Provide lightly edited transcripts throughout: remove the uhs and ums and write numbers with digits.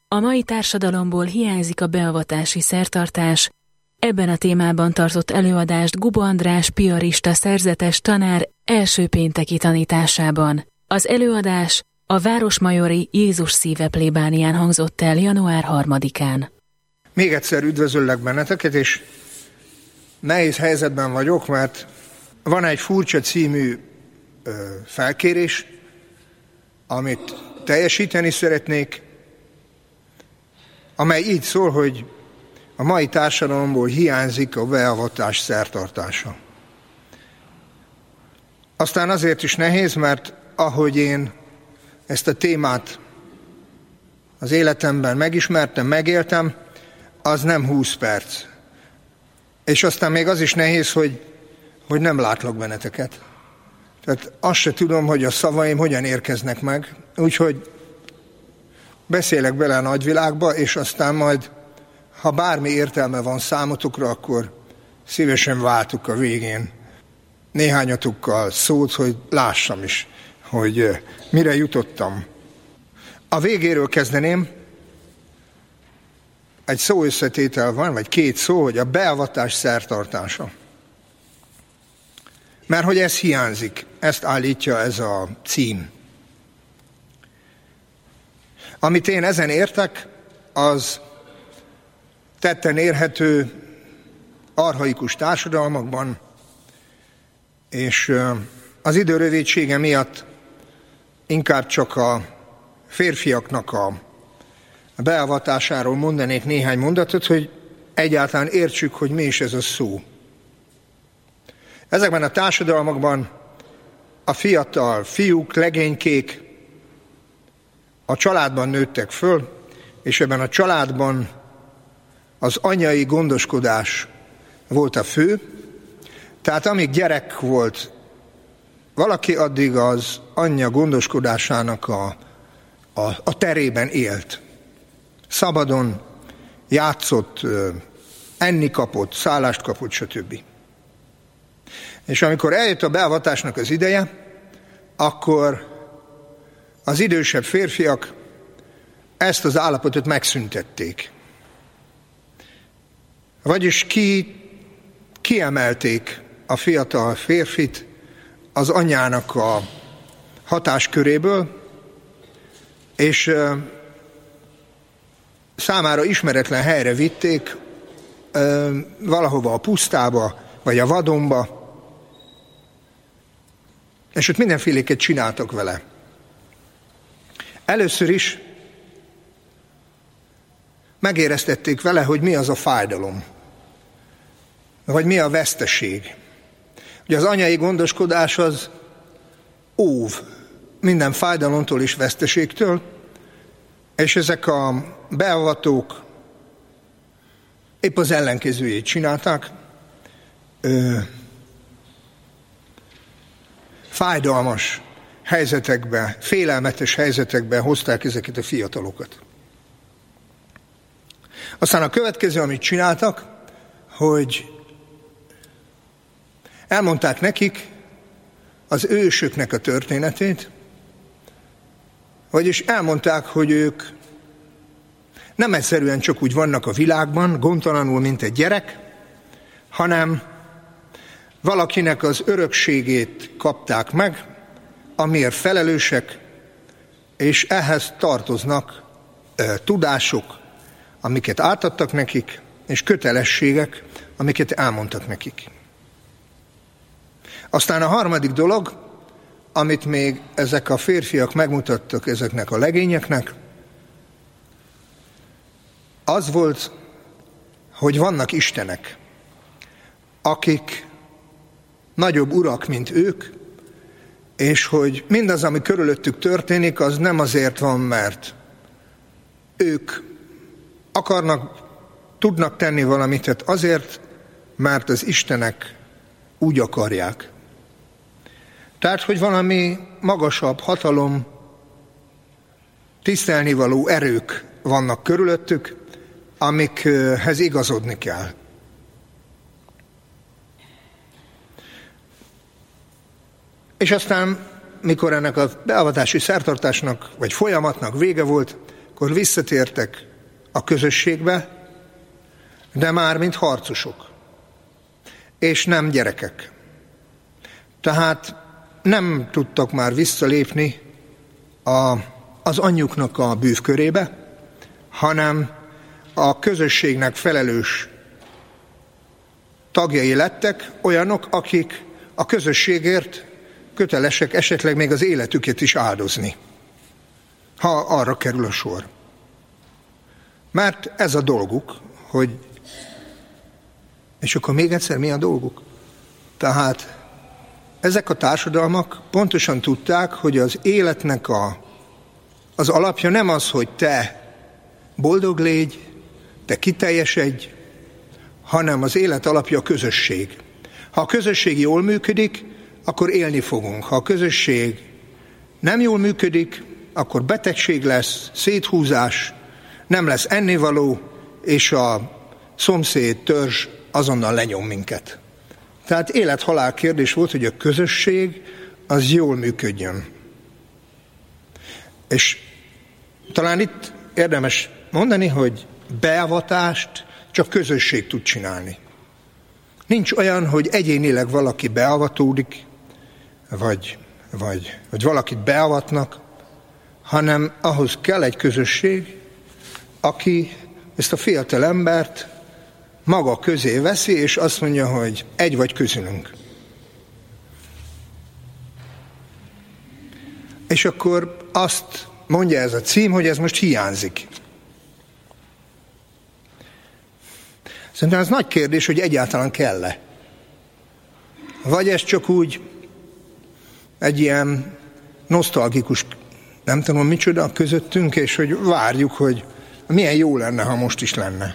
A mai társadalomból hiányzik a beavatási szertartás. Ebben a témában tartott előadást Gubo András piarista szerzetes tanár első pénteki tanításában. Az előadás a Városmajori Jézus szíve plébánián hangzott el január 3-án. Még egyszer üdvözöllek benneteket, és nehéz helyzetben vagyok, mert van egy Furcsa című felkérés, amit teljesíteni szeretnék, amely így szól, hogy a mai társadalomból hiányzik a beavatás szertartása. Aztán azért is nehéz, mert ahogy én ezt a témát az életemben megismertem, megéltem, az nem 20 perc. És aztán még az is nehéz, hogy nem látlak benneteket. Tehát azt se tudom, hogy a szavaim hogyan érkeznek meg, úgyhogy beszélek bele a nagyvilágba, és aztán majd, ha bármi értelme van számotokra, akkor szívesen váltuk a végén néhányatokkal szót, hogy lássam is, hogy mire jutottam. A végéről kezdeném. Egy szóösszetétel van, vagy két szó, hogy a beavatás szertartása. Mert hogy ez hiányzik, ezt állítja ez a cím. Amit én ezen értek, az tetten érhető archaikus társadalmakban, és az idő rövidsége miatt inkább csak a férfiaknak a beavatásáról mondanék néhány mondatot, hogy egyáltalán értsük, hogy mi is ez a szó. Ezekben a társadalmakban a fiatal fiúk, legénykék a családban nőttek föl, és ebben a családban az anyai gondoskodás volt a fő, tehát amíg gyerek volt valaki, addig az anyja gondoskodásának a terében élt. Szabadon játszott, enni kapott, szállást kapott, stb. És amikor eljött a beavatásnak az ideje, akkor az idősebb férfiak ezt az állapotot megszüntették. Vagyis kiemelték a fiatal férfit az anyjának a hatásköréből, és számára ismeretlen helyre vitték, valahova a pusztába, vagy a vadonba, és ott mindenféléket csináltak vele. Először is megéreztették vele, hogy mi az a fájdalom, vagy mi a veszteség. Ugye az anyai gondoskodás az óv minden fájdalomtól és veszteségtől, és ezek a beavatók épp az ellenkezőjét csinálták. Fájdalmas helyzetekbe, félelmetes helyzetekbe hozták ezeket a fiatalokat. Aztán a következő, amit csináltak, hogy elmondták nekik az ősöknek a történetét, vagyis elmondták, hogy ők nem egyszerűen csak úgy vannak a világban, gondtalanul, mint egy gyerek, hanem valakinek az örökségét kapták meg, amiért felelősek, és ehhez tartoznak tudások, amiket átadtak nekik, és kötelességek, amiket elmondtak nekik. Aztán a harmadik dolog, amit még ezek a férfiak megmutattak ezeknek a legényeknek, az volt, hogy vannak istenek, akik nagyobb urak, mint ők, és hogy mindaz, ami körülöttük történik, az nem azért van, mert ők tudnak tenni valamit, tehát azért, mert az istenek úgy akarják. Tehát, hogy valami magasabb hatalom, tisztelnivaló erők vannak körülöttük, amikhez igazodni kell. És aztán, mikor ennek a beavatási szertartásnak, vagy folyamatnak vége volt, akkor visszatértek a közösségbe, de már mint harcosok, és nem gyerekek. Tehát nem tudtak már visszalépni az anyjuknak a bűvkörébe, hanem a közösségnek felelős tagjai lettek, olyanok, akik a közösségért kötelesek esetleg még az életüket is áldozni, ha arra kerül a sor. Mert ez a dolguk, hogy... És akkor még egyszer, mi a dolguk? Tehát ezek a társadalmak pontosan tudták, hogy az életnek az alapja nem az, hogy te boldog légy, te kiteljesedj, hanem az élet alapja a közösség. Ha a közösség jól működik, akkor élni fogunk. Ha a közösség nem jól működik, akkor betegség lesz, széthúzás, nem lesz ennivaló, és a szomszéd törzs azonnal lenyom minket. Tehát élet-halál kérdés volt, hogy a közösség az jól működjön. És talán itt érdemes mondani, hogy beavatást csak közösség tud csinálni. Nincs olyan, hogy egyénileg valaki beavatódik, vagy valakit beavatnak, hanem ahhoz kell egy közösség, aki ezt a fiatal embert maga közé veszi, és azt mondja, hogy egy vagy közülünk. És akkor azt mondja ez a cím, hogy ez most hiányzik. Szerintem ez nagy kérdés, hogy egyáltalán kell-e. Vagy ez csak úgy egy ilyen nosztalgikus, nem tudom micsoda közöttünk, és hogy várjuk, hogy milyen jó lenne, ha most is lenne.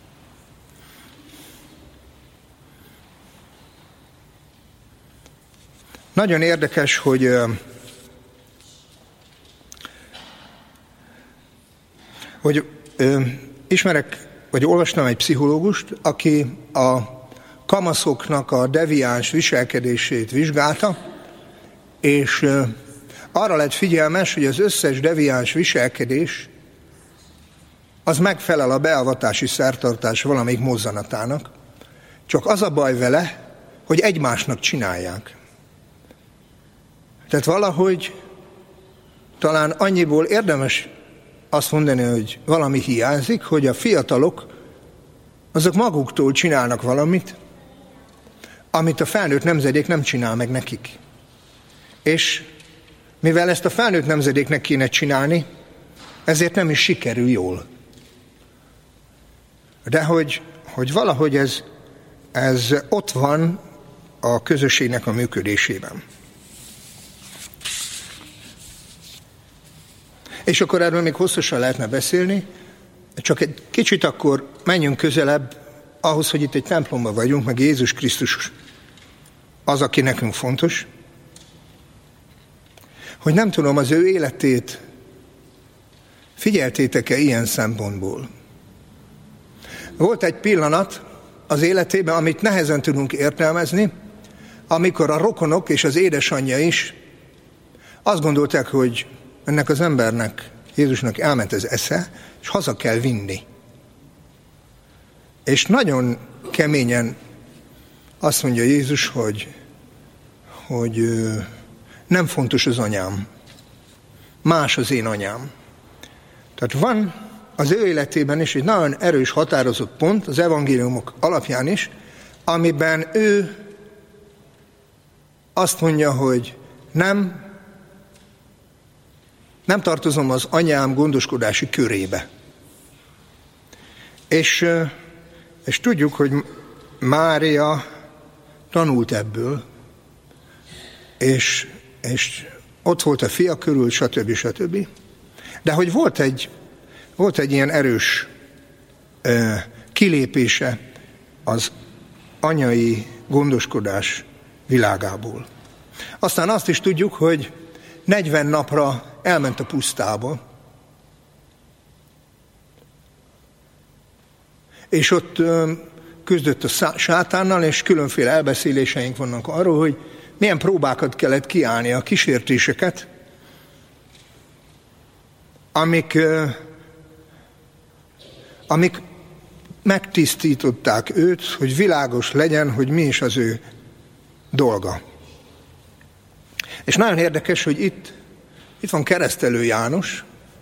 Nagyon érdekes, hogy ismerek, vagy olvastam egy pszichológust, aki a kamaszoknak a deviáns viselkedését vizsgálta, és arra lett figyelmes, hogy az összes deviáns viselkedés az megfelel a beavatási szertartás valamelyik mozzanatának, csak az a baj vele, hogy egymásnak csinálják. Tehát valahogy talán annyiból érdemes azt mondani, hogy valami hiányzik, hogy a fiatalok azok maguktól csinálnak valamit, amit a felnőtt nemzedék nem csinál meg nekik. És mivel ezt a felnőtt nemzedéknek kéne csinálni, ezért nem is sikerül jól. De hogy valahogy ez ott van a közösségnek a működésében. És akkor erről még hosszasan lehetne beszélni, csak egy kicsit akkor menjünk közelebb ahhoz, hogy itt egy templomban vagyunk, meg Jézus Krisztus az, aki nekünk fontos, hogy nem tudom, az ő életét figyeltétek-e ilyen szempontból. Volt egy pillanat az életében, amit nehezen tudunk értelmezni, amikor a rokonok és az édesanyja is azt gondolták, hogy ennek az embernek, Jézusnak elment az esze, és haza kell vinni. És nagyon keményen azt mondja Jézus, hogy nem fontos az anyám. Más az én anyám. Tehát van az ő életében is egy nagyon erős, határozott pont, az evangéliumok alapján is, amiben ő azt mondja, hogy nem tartozom az anyám gondoskodási körébe. És tudjuk, hogy Mária tanult ebből, és ott volt a fia körül, stb. De hogy volt egy ilyen erős kilépése az anyai gondoskodás világából. Aztán azt is tudjuk, hogy 40 napra elment a pusztába, és ott küzdött a sátánnal, és különféle elbeszéléseink vannak arról, hogy milyen próbákat kellett kiállni, a kísértéseket, amik amik megtisztították őt, hogy világos legyen, hogy mi is az ő dolga. És nagyon érdekes, hogy itt van Keresztelő János,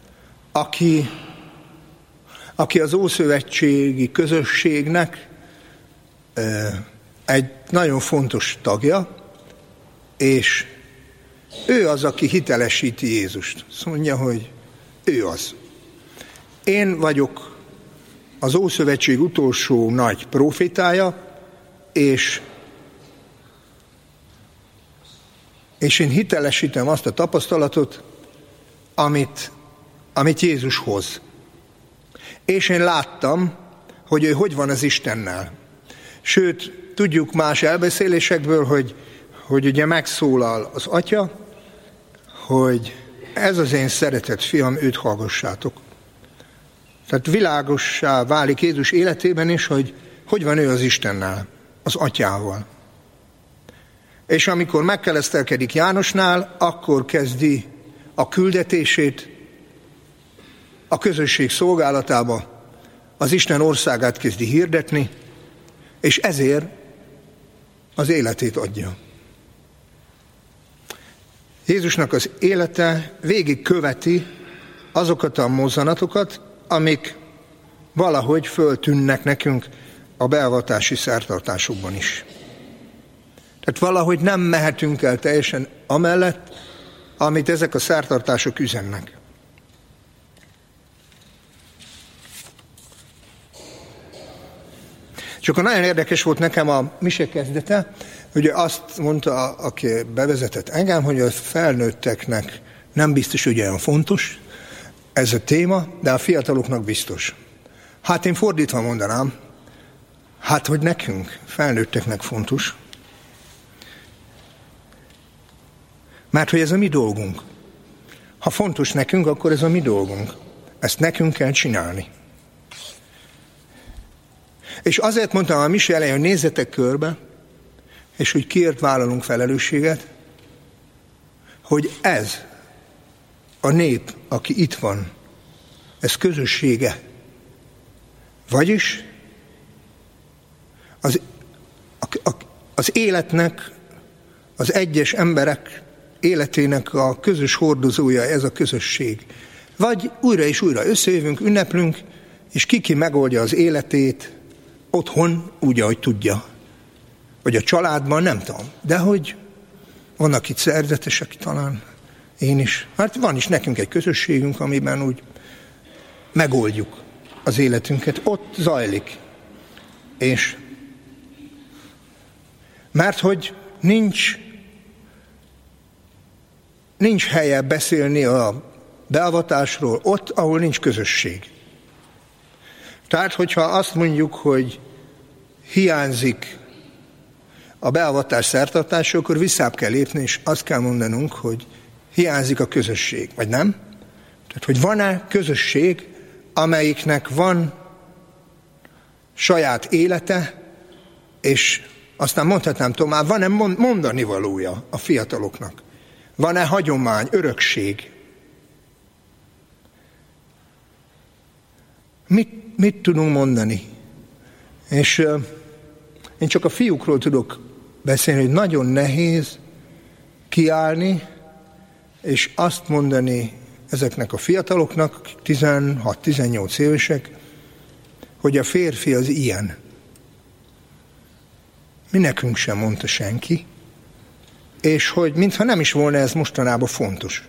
aki az ószövetségi közösségnek egy nagyon fontos tagja, és ő az, aki hitelesíti Jézust. Azt mondja, hogy ő az. Én vagyok az Ószövetség utolsó nagy prófétája, és én hitelesítem azt a tapasztalatot, amit Jézus hoz. És én láttam, hogy ő hogy van az Istennel. Sőt, tudjuk más elbeszélésekből, hogy ugye megszólal az Atya, hogy ez az én szeretett fiam, őt hallgassátok. Tehát világossá válik Jézus életében is, hogy van ő az Istennel, az Atyával. És amikor megkeresztelkedik Jánosnál, akkor kezdi a küldetését a közösség szolgálatába, az Isten országát kezdi hirdetni, és ezért az életét adja. Jézusnak az élete végig követi azokat a mozzanatokat, amik valahogy föltűnnek nekünk a beavatási szertartásokban is. Tehát valahogy nem mehetünk el teljesen amellett, amit ezek a szertartások üzennek. És akkor nagyon érdekes volt nekem a mise kezdete, hogy azt mondta, aki bevezetett engem, hogy a felnőtteknek nem biztos, hogy olyan fontos ez a téma, de a fiataloknak biztos. Hát én fordítva mondanám, hát hogy nekünk, felnőtteknek fontos, mert hogy ez a mi dolgunk. Ha fontos nekünk, akkor ez a mi dolgunk. Ezt nekünk kell csinálni. És azért mondtam a mise elején, hogy nézzetek körbe, és hogy kiért vállalunk felelősséget, hogy ez a nép, aki itt van, ez közössége. Vagyis az életnek, az egyes emberek életének a közös hordozója ez a közösség. Vagy újra és újra összejövünk, ünneplünk, és ki megoldja az életét otthon úgy, ahogy tudja. Vagy a családban, nem tudom. De hogy vannak itt szerzetesek, talán én is. Hát van is nekünk egy közösségünk, amiben úgy megoldjuk az életünket. Ott zajlik. És mert hogy nincs helye beszélni a beavatásról ott, ahol nincs közösség. Tehát, hogyha azt mondjuk, hogy hiányzik a beavatás szertartása, akkor visszább kell lépni, és azt kell mondanunk, hogy hiányzik a közösség, vagy nem? Tehát, hogy van-e közösség, amelyiknek van saját élete, és aztán mondhatnám tovább, van-e mondani valója a fiataloknak? Van-e hagyomány, örökség? Mit tudunk mondani? És én csak a fiúkról tudok beszélni, hogy nagyon nehéz kiállni, és azt mondani ezeknek a fiataloknak, 16-18 évesek, hogy a férfi az ilyen. Mi nekünk sem mondta senki, és hogy mintha nem is volna ez mostanában fontos.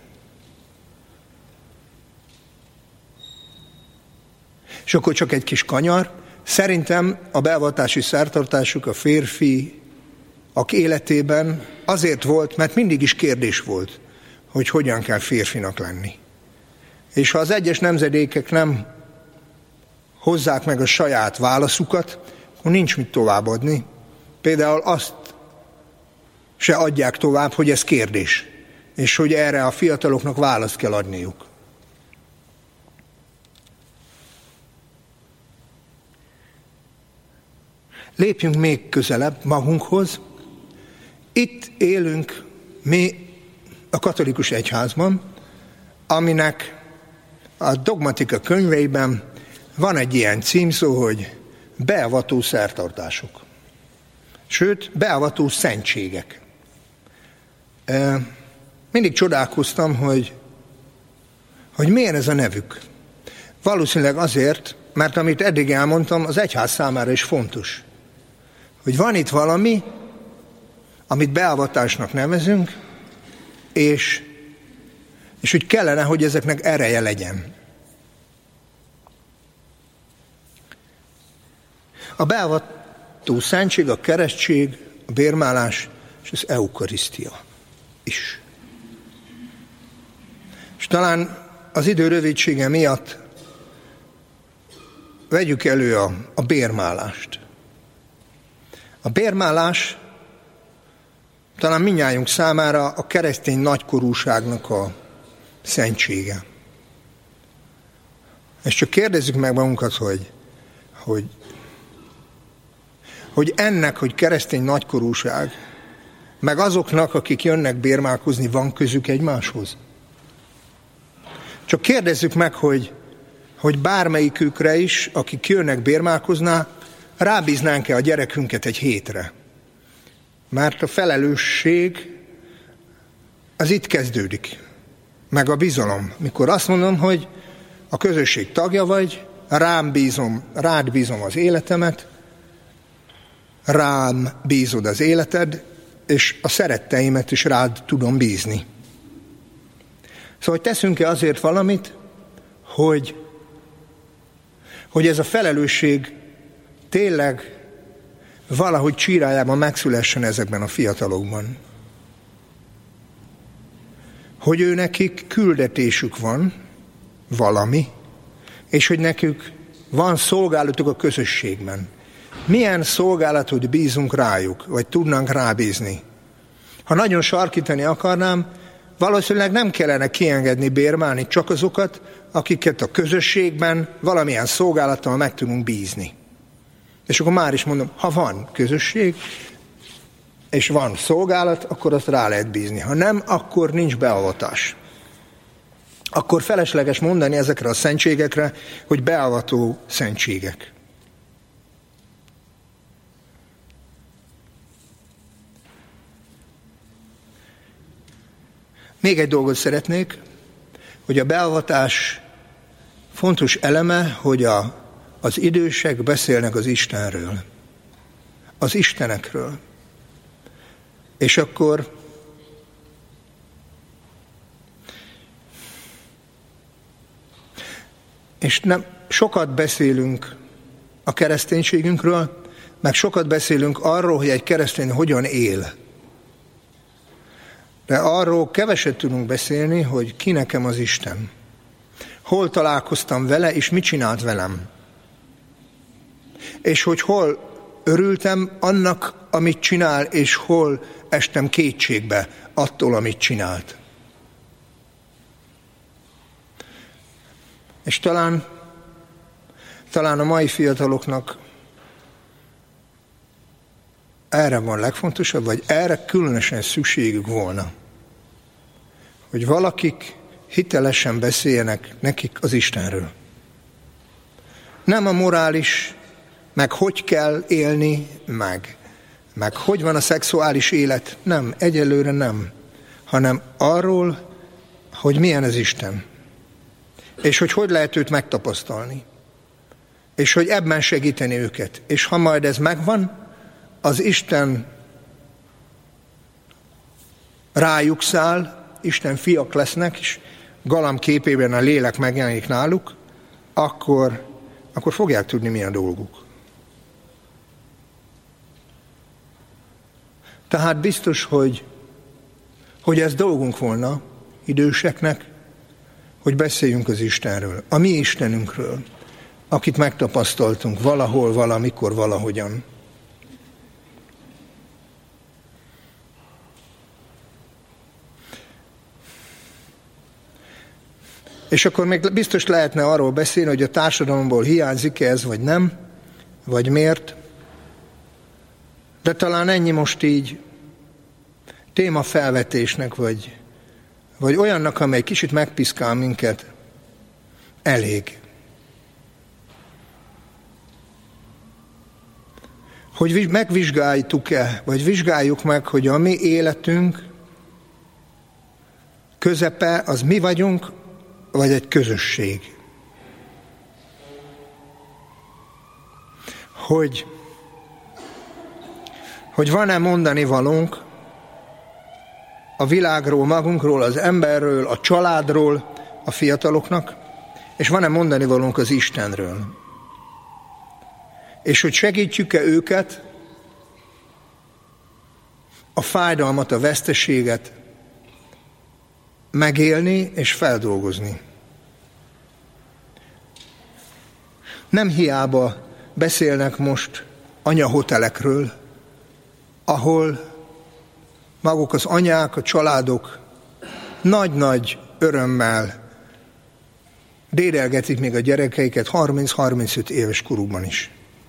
És akkor csak egy kis kanyar. Szerintem a beavatási szertartásuk a férfiak életében azért volt, mert mindig is kérdés volt, hogy hogyan kell férfinak lenni. És ha az egyes nemzedékek nem hozzák meg a saját válaszukat, akkor nincs mit továbbadni. Például azt se adják tovább, hogy ez kérdés, és hogy erre a fiataloknak választ kell adniuk. Lépjünk még közelebb magunkhoz. Itt élünk mi a katolikus egyházban, aminek a dogmatika könyveiben van egy ilyen címszó, hogy beavató szertartások. Sőt, beavató szentségek. Mindig csodálkoztam, hogy miért ez a nevük. Valószínűleg azért, mert amit eddig elmondtam, az egyház számára is fontos. Hogy van itt valami, amit beavatásnak nevezünk, és hogy kellene, hogy ezeknek ereje legyen. A beavató szentség, a keresztség, a bérmálás és az eukarisztia is. És talán az idő rövidsége miatt vegyük elő a bérmálást. A bérmálás talán mindnyájunk számára a keresztény nagykorúságnak a szentsége. És csak kérdezzük meg magunkat, hogy ennek, hogy keresztény nagykorúság, meg azoknak, akik jönnek bérmálkozni, van közük egymáshoz. Csak kérdezzük meg, hogy bármelyikükre is, akik jönnek bérmálkozná, rábíznánk-e a gyerekünket egy hétre. Mert a felelősség az itt kezdődik. Meg a bizalom. Mikor azt mondom, hogy a közösség tagja vagy, rád bízom az életemet, rám bízod az életed, és a szeretteimet is rád tudom bízni. Szóval teszünk-e azért valamit, hogy ez a felelősség tényleg valahogy csírájában megszülessen ezekben a fiatalokban. Hogy ő nekik küldetésük van, valami, és hogy nekük van szolgálatuk a közösségben. Milyen szolgálatot bízunk rájuk, vagy tudnánk rábízni? Ha nagyon sarkítani akarnám, valószínűleg nem kellene kiengedni bérmálni csak azokat, akiket a közösségben valamilyen szolgálattal meg tudunk bízni. És akkor már is mondom, ha van közösség, és van szolgálat, akkor azt rá lehet bízni. Ha nem, akkor nincs beavatás. Akkor felesleges mondani ezekre a szentségekre, hogy beavató szentségek. Még egy dolgot szeretnék, hogy a beavatás fontos eleme, hogy az idősek beszélnek az Istenről, az Istenekről. És akkor nem sokat beszélünk a kereszténységünkről, meg sokat beszélünk arról, hogy egy keresztény hogyan él. De arról keveset tudunk beszélni, hogy ki nekem az Isten. Hol találkoztam vele, és mit csinált velem. És hogy hol örültem annak, amit csinál, és hol estem kétségbe attól, amit csinált. És talán a mai fiataloknak erre van legfontosabb, vagy erre különösen szükségük volna. Hogy valakik hitelesen beszéljenek nekik az Istenről. Nem a morális, meg hogy kell élni, meg hogy van a szexuális élet. Nem, egyelőre nem. Hanem arról, hogy milyen az Isten. És hogy lehet őt megtapasztalni. És hogy ebben segíteni őket. És ha majd ez megvan, az Isten rájuk száll, Isten fiak lesznek, és galamb képében a lélek megjelenik náluk, akkor fogják tudni, mi a dolguk. Tehát biztos, hogy ez dolgunk volna időseknek, hogy beszéljünk az Istenről, a mi Istenünkről, akit megtapasztaltunk valahol, valamikor, valahogyan. És akkor még biztos lehetne arról beszélni, hogy a társadalomból hiányzik-e ez, vagy nem, vagy miért. De talán ennyi most így témafelvetésnek, vagy olyannak, amely kicsit megpiszkál minket, elég. hogy megvizsgáljuk-e, vagy vizsgáljuk meg, hogy a mi életünk közepe az mi vagyunk, vagy egy közösség. Hogy van-e mondani valónk a világról, magunkról, az emberről, a családról, a fiataloknak, és van-e mondani valónk az Istenről. És hogy segítjük-e őket a fájdalmat, a veszteséget megélni és feldolgozni. Nem hiába beszélnek most anyahotelekről, ahol maguk az anyák, a családok nagy-nagy örömmel dédelgetik még a gyerekeiket 30-35 éves korukban is.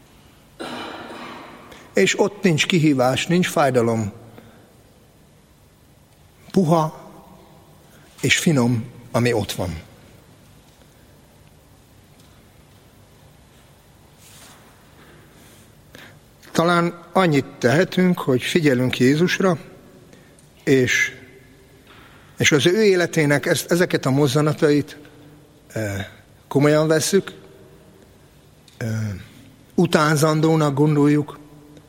És ott nincs kihívás, nincs fájdalom. Puha és finom, ami ott van. Talán annyit tehetünk, hogy figyelünk Jézusra, és az ő életének ezeket a mozzanatait komolyan vesszük, utánzandónak gondoljuk,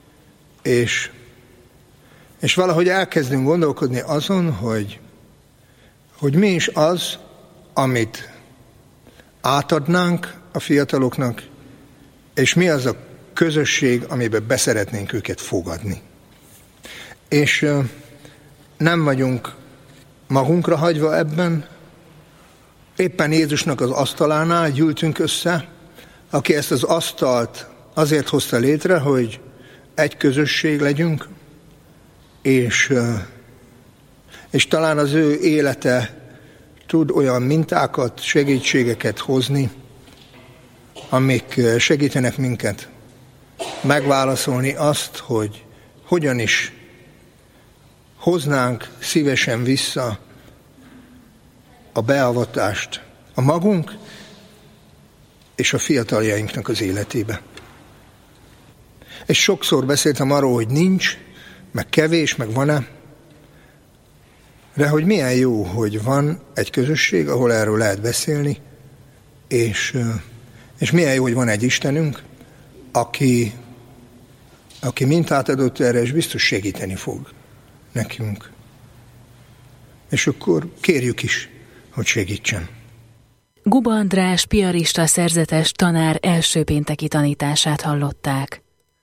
és valahogy elkezdünk gondolkodni azon, hogy mi is az, amit átadnánk a fiataloknak, és mi az a közösség, amiben beszeretnénk őket fogadni. És nem vagyunk magunkra hagyva ebben, éppen Jézusnak az asztalánál gyűltünk össze, aki ezt az asztalt azért hozta létre, hogy egy közösség legyünk, és talán az ő élete tud olyan mintákat, segítségeket hozni, amik segítenek minket megválaszolni azt, hogy hogyan is hoznánk szívesen vissza a beavatást a magunk és a fiataljainknak az életébe. És sokszor beszéltem arról, hogy nincs, meg kevés, meg van-e, de hogy milyen jó, hogy van egy közösség, ahol erről lehet beszélni, és milyen jó, hogy van egy Istenünk, aki mintát adott erre, és biztos segíteni fog nekünk. És akkor kérjük is, hogy segítsen. Guba András piarista szerzetes tanár első pénteki tanítását hallották.